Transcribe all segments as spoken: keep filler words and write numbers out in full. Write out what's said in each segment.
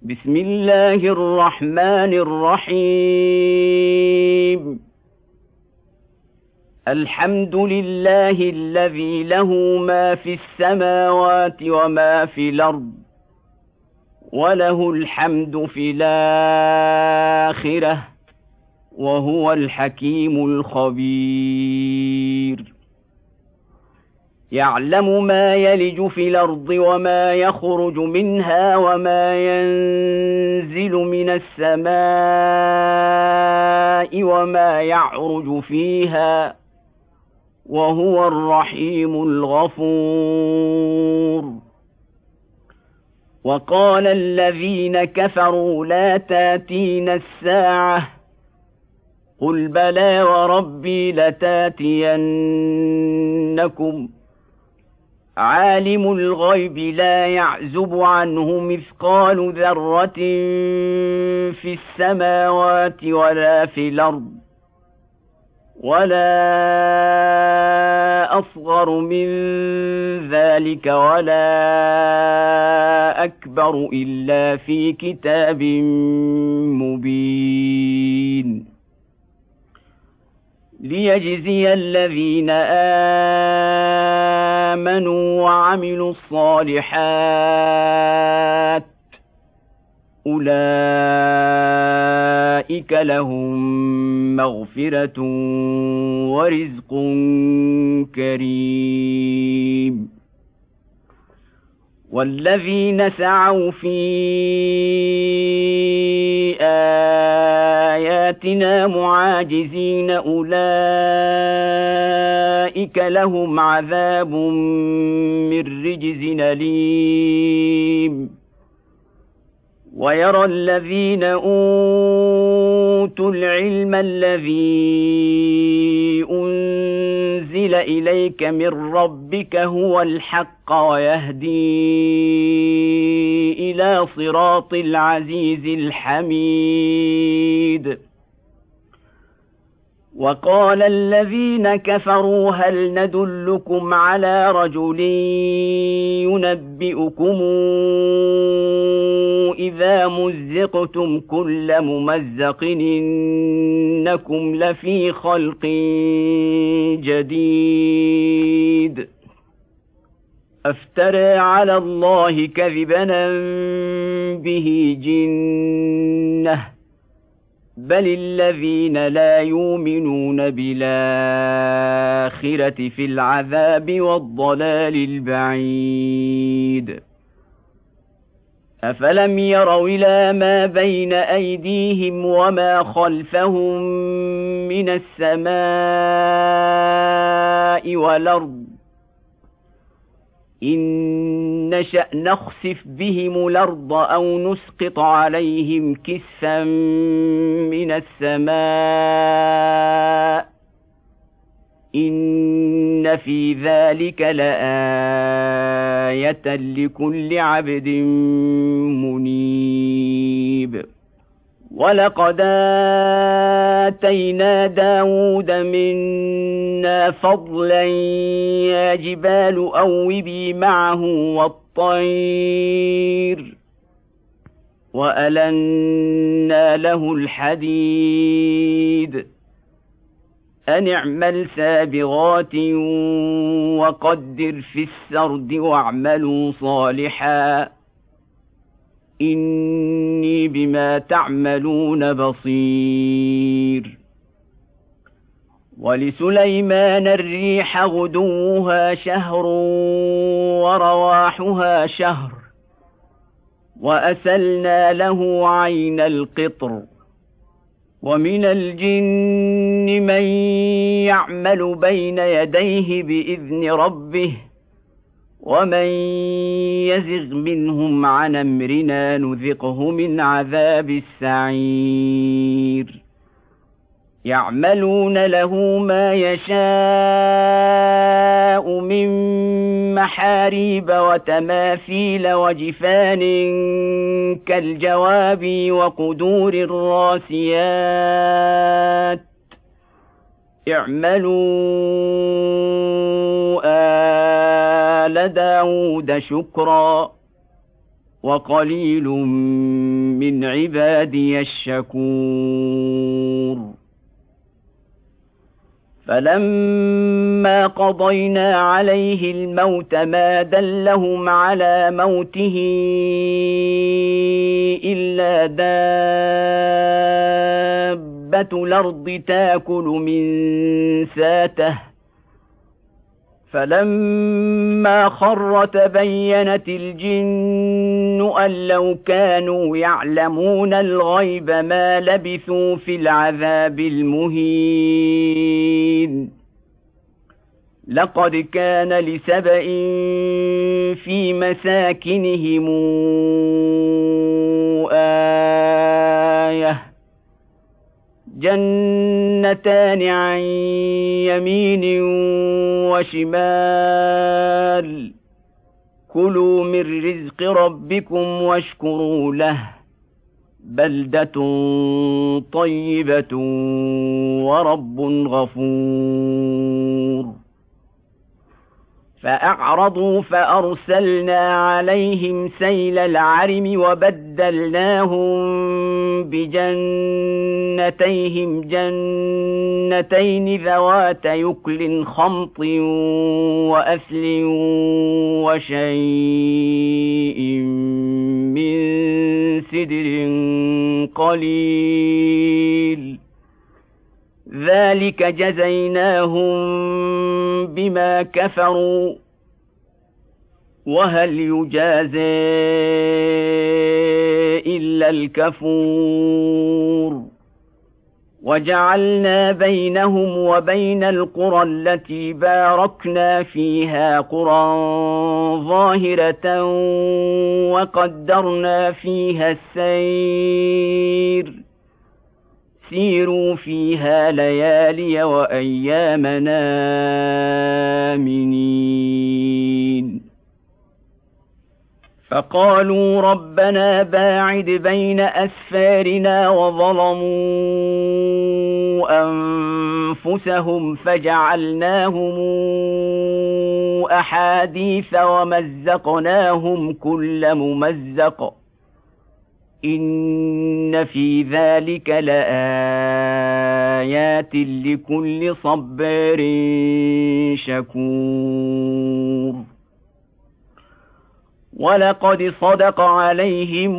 بسم الله الرحمن الرحيم. الحمد لله الذي له ما في السماوات وما في الأرض وله الحمد في الآخرة وهو الحكيم الخبير. يعلم ما يلج في الأرض وما يخرج منها وما ينزل من السماء وما يعرج فيها وهو الرحيم الغفور. وقال الذين كفروا لا تاتين الساعة قل بلى وربي لتاتينكم عالم الغيب لا يعزب عنه مثقال ذرة في السماوات ولا في الأرض ولا أصغر من ذلك ولا أكبر إلا في كتاب مبين. ليجزي الذين آمنوا وعملوا الصالحات أولئك لهم مغفرة ورزق كريم. والذين سعوا في آياتنا معاجزين أولئك لهم عذاب من رجز أليم. ويرى الذين أوتوا العلم الذي أنزل إليك من ربك هو الحق ويهدي إلى صراط العزيز الحميد. وقال الذين كفروا هل ندلكم على رجل ينبئكم إذا مزقتم كل ممزق إنكم لفي خلق جديد أفترى على الله كذبا به جنة بل الذين لا يؤمنون بالآخرة في العذاب والضلال البعيد. أفلم يروا إلى ما بين أيديهم وما خلفهم من السماء والأرض إن نشأ نخسف بهم الأرض أو نسقط عليهم كسفا من السماء إن في ذلك لآية لكل عبد منيب. ولقد آتينا داود منا فضلا يا جبال أوبي معه والطير وألنا له الحديد أن اعمل سابغات وقدر في السرد واعملوا صالحا إني بما تعملون بصير. ولسليمان الريح غدوها شهر ورواحها شهر وأسلنا له عين القطر ومن الجن من يعمل بين يديه بإذن ربه ومن يزغ منهم عن أمرنا نذقه من عذاب السعير. يعملون له ما يشاء من محاريب وتماثيل وجفان كالجواب وقدور الراسيات اعملوا آل داود شكرا وقليل من عبادي الشكور فلما قضينا عليه الموت ما دلهم على موته إلا دابة الأرض تأكل من ساته فلما خر تبينت الجن أن لو كانوا يعلمون الغيب ما لبثوا في العذاب المهين لقد كان لسبإ في مساكنهم آية جنتان عن يمين وشمال كلوا من رزق ربكم واشكروا له بلدة طيبة ورب غفور فأعرضوا فأرسلنا عليهم سيل العرم وبدلناهم بجنتيهم جنتين ذوات يكل خمط وأثل وشيء من سدر قليل ذلك جزيناهم بما كفروا وهل يجازى إلا الكفور وجعلنا بينهم وبين القرى التي باركنا فيها قرى ظاهرة وقدرنا فيها السير سيروا فيها ليالي وأيامنا آمنين فقالوا ربنا باعد بين أسفارنا وظلموا أنفسهم فجعلناهم أحاديث ومزقناهم كل ممزق إن في ذلك لآيات لكل صبار شكور ولقد صدق عليهم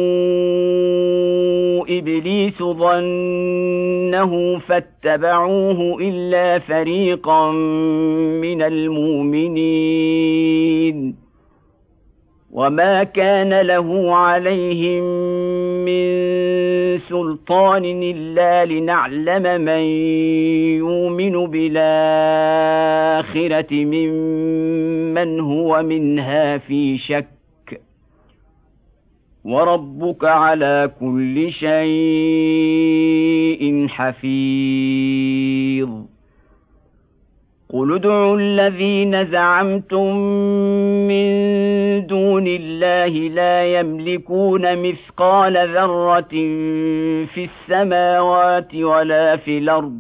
إبليس ظنه فاتبعوه إلا فريقا من المؤمنين وما كان له عليهم من سلطان إلا لنعلم من يؤمن بالآخرة ممن هو منها في شك وربك على كل شيء حفيظ قل ادعوا الذين زعمتم من دون الله لا يملكون مثقال ذرة في السماوات ولا في الأرض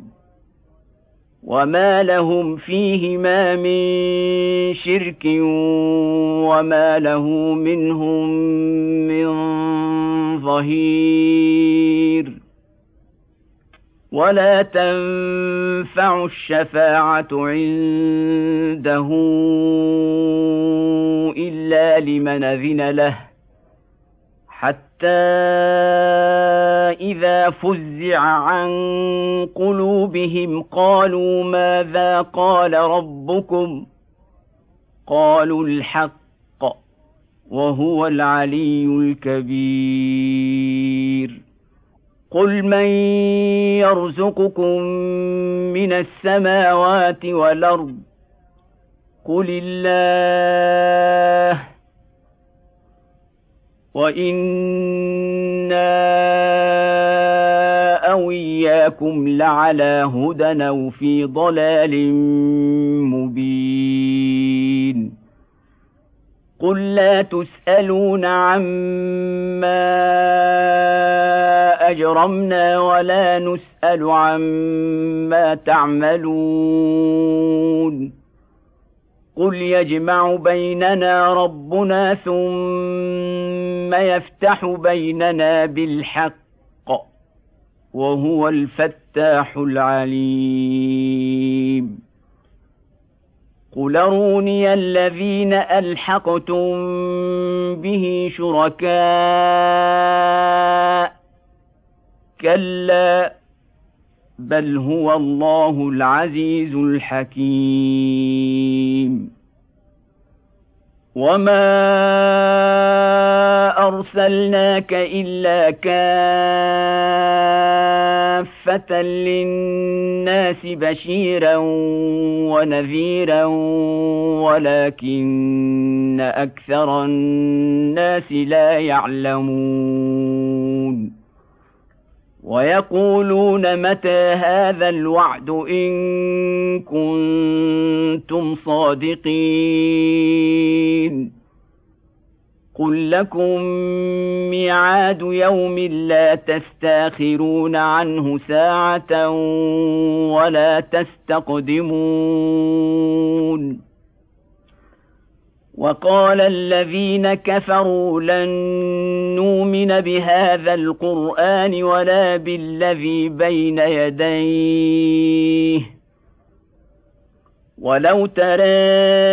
وما لهم فيهما من شرك وما له منهم من ظهير ولا تنفع الشفاعة عنده إلا لمن أذن له حتى إذا فزع عن قلوبهم قالوا ماذا قال ربكم قالوا الحق وهو العلي الكبير قل من يرزقكم من السماوات والأرض قل الله وإنا أو إياكم لعلى هدى أو في ضلال مبين قل لا تسألون عما أجرمنا ولا نسأل عما تعملون قل يجمع بيننا ربنا ثم إبراهيم يفتح بيننا بالحق وهو الفتاح العليم قل أروني الذين ألحقتم به شركاء كلا بل هو الله العزيز الحكيم وما أرسلناك إلا كافة للناس بشيرا ونذيرا ولكن أكثر الناس لا يعلمون ويقولون متى هذا الوعد إن كنتم صادقين قل لكم ميعاد يوم لا تستاخرون عنه ساعة ولا تستقدمون وقال الذين كفروا لن نؤمن بهذا القرآن ولا بالذي بين يديه ولو ترى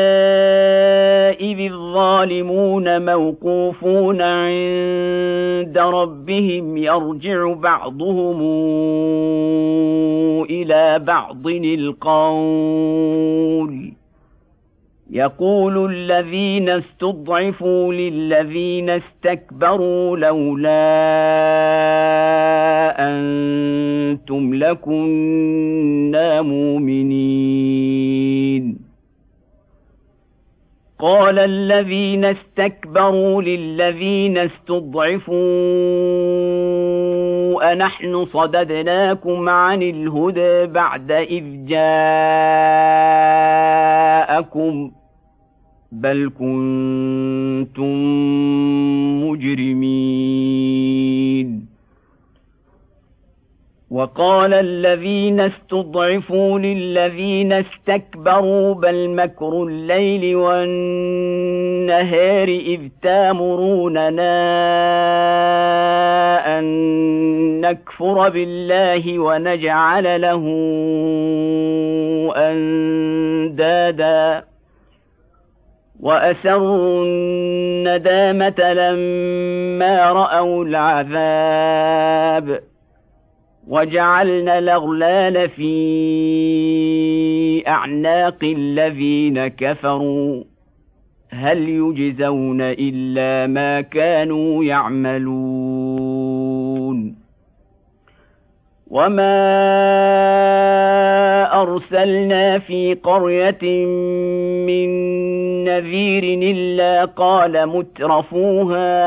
إذ الظالمون موقوفون عند ربهم يرجع بعضهم إلى بعض القول يقول الذين استضعفوا للذين استكبروا لولا أنتم لكنا مؤمنين قال الذين استكبروا للذين استضعفوا أنحن صددناكم عن الهدى بعد إذ جاءكم بل كنتم مجرمين وقال الذين استضعفوا للذين استكبروا بل مكر الليل والنهار إذ تامروننا أن نكفر بالله ونجعل له أندادا وأسروا الندامة لما رأوا العذاب وجعلنا الأغلال في أعناق الذين كفروا هل يجزون إلا ما كانوا يعملون وما أرسلنا في قرية من نذير إلا قال مترفوها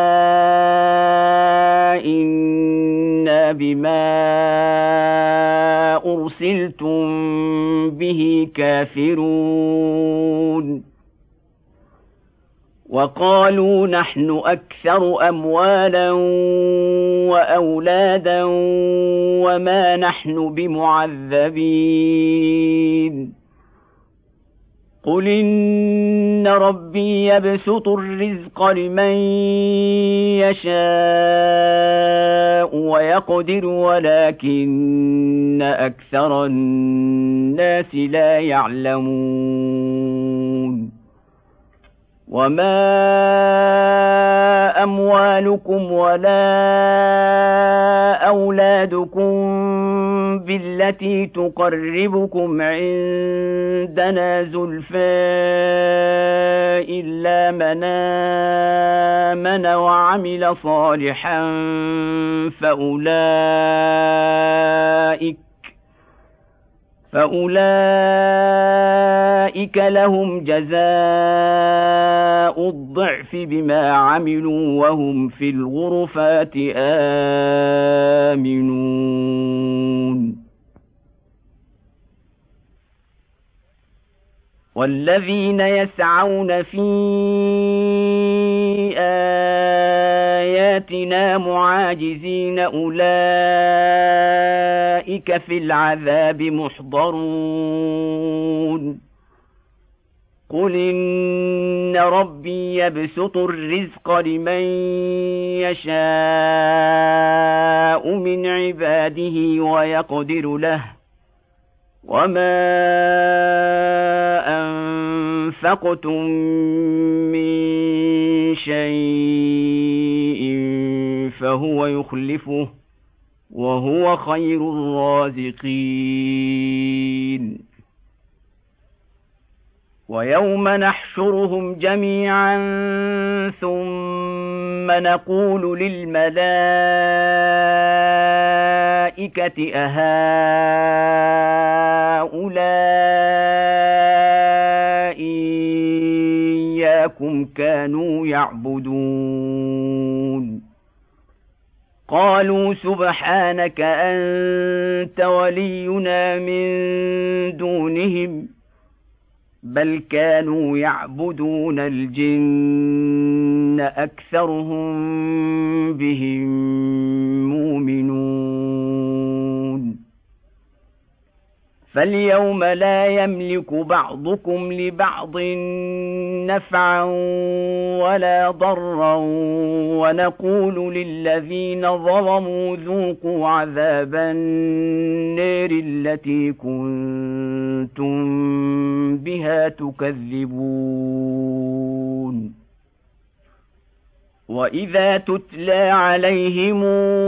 إنا بما أرسلتم به كافرون وقالوا نحن أكثر أموالا وأولادا وما نحن بمعذبين قل إن ربي يبسط الرزق لمن يشاء ويقدر ولكن أكثر الناس لا يعلمون وما أموالكم ولا أولادكم بالتي تقربكم عندنا زلفى إلا من آمن وعمل صالحا فأولئك فأولئك لهم جزاء الضعف بما عملوا وهم في الغرفات آمنون والذين يسعون في آياتنا معاجزين أولئك في العذاب محضرون قل إن ربي يبسط الرزق لمن يشاء من عباده ويقدر له وما أنفقتم من شيء فهو يخلفه وهو خير الرازقين ويوم نحشرهم جميعا ثم نقول للملائكة أهؤلاء إياكم كانوا يعبدون قالوا سبحانك أنت ولينا من دونهم بل كانوا يعبدون الجن أكثرهم بهم مؤمنون فاليوم لا يملك بعضكم لبعض نفعا ولا ضرا ونقول للذين ظلموا ذوقوا عذاب النار التي كنتم بها تكذبون وإذا تتلى عليهم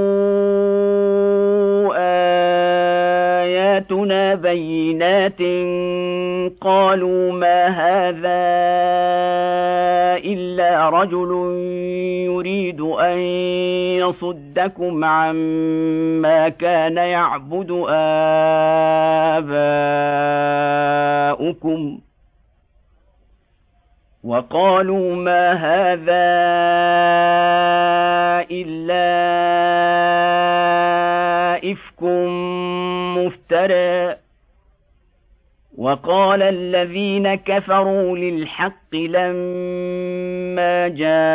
آياتنا بينات قالوا ما هذا إلا رجل يريد أن يصدكم عما كان يعبد آباؤكم وقالوا ما هذا إلا إفك مفترى وقال الذين كفروا للحق لما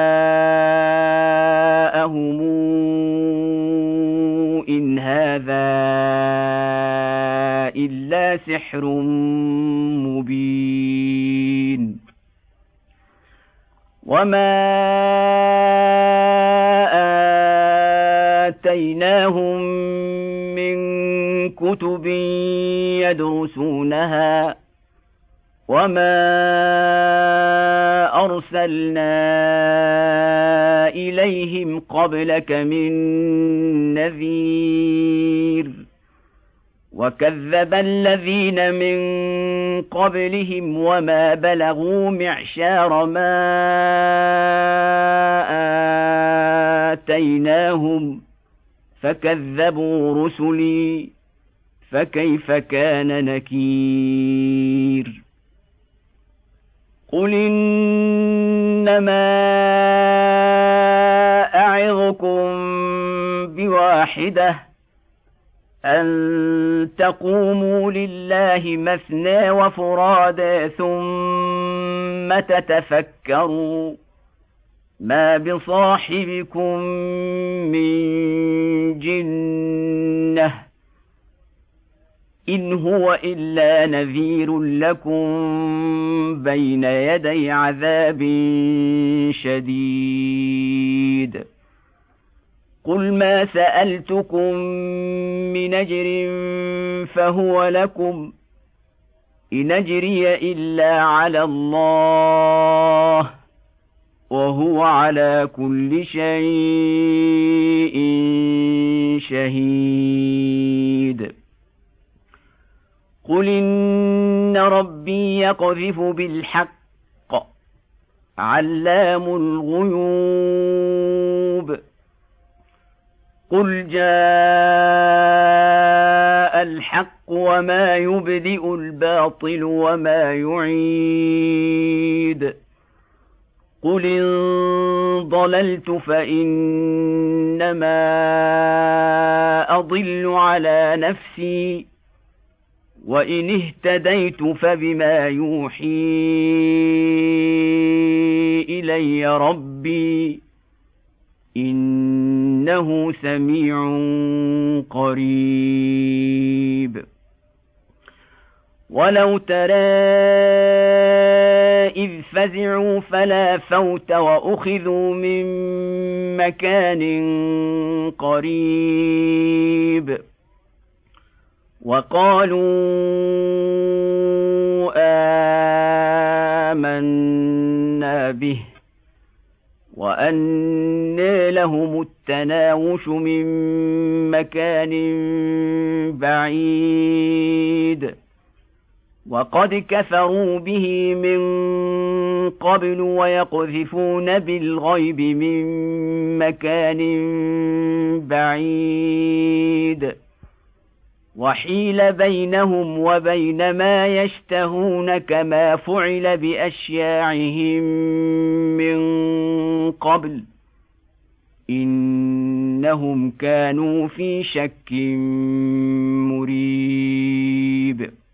جاءهم إن هذا إلا سحر مبين وما آتيناهم من كتب يدرسونها وما أرسلنا إليهم قبلك من نذير وكذب الذين من قبلهم وما بلغوا معشار ما آتيناهم فكذبوا رسلي فكيف كان نكير قل إنما أعظكم بواحدة أن تقوموا لله مثنى وفرادى ثم تتفكروا ما بصاحبكم من جنة إن هو إلا نذير لكم بين يدي عذاب شديد قل ما سألتكم من أجر فهو لكم إن أجري إلا على الله وهو على كل شيء شهيد قل إن ربي يقذف بالحق علام الغيوب قل جاء الحق وما يبدئ الباطل وما يعيد قل إن ضللت فإنما أضل على نفسي وإن اهتديت فبما يوحي إلي ربي إنه سميع قريب وَلَوْ تَرَىٰ إِذْ فَزِعُوا فَلَا فَوْتَ وَأُخِذُوا مِن مَّكَانٍ قَرِيبٍ وَقَالُوا آمَنَّا بِهِ وَأَنَّىٰ لَهُمُ التَّنَاوُشُ مِن مَّكَانٍ بَعِيدٍ وَقَدْ كَفَرُوا بِهِ مِن قَبْلُ وَيَقْذِفُونَ بِالْغَيْبِ مِن مَّكَانٍ بَعِيدٍ وَحِيلَ بَيْنَهُمْ وَبَيْنَ مَا يَشْتَهُونَ كَمَا فُعِلَ بِأَشْيَاعِهِم مِّن قَبْلُ إِنَّهُمْ كَانُوا فِي شَكٍّ مُّرِيبٍ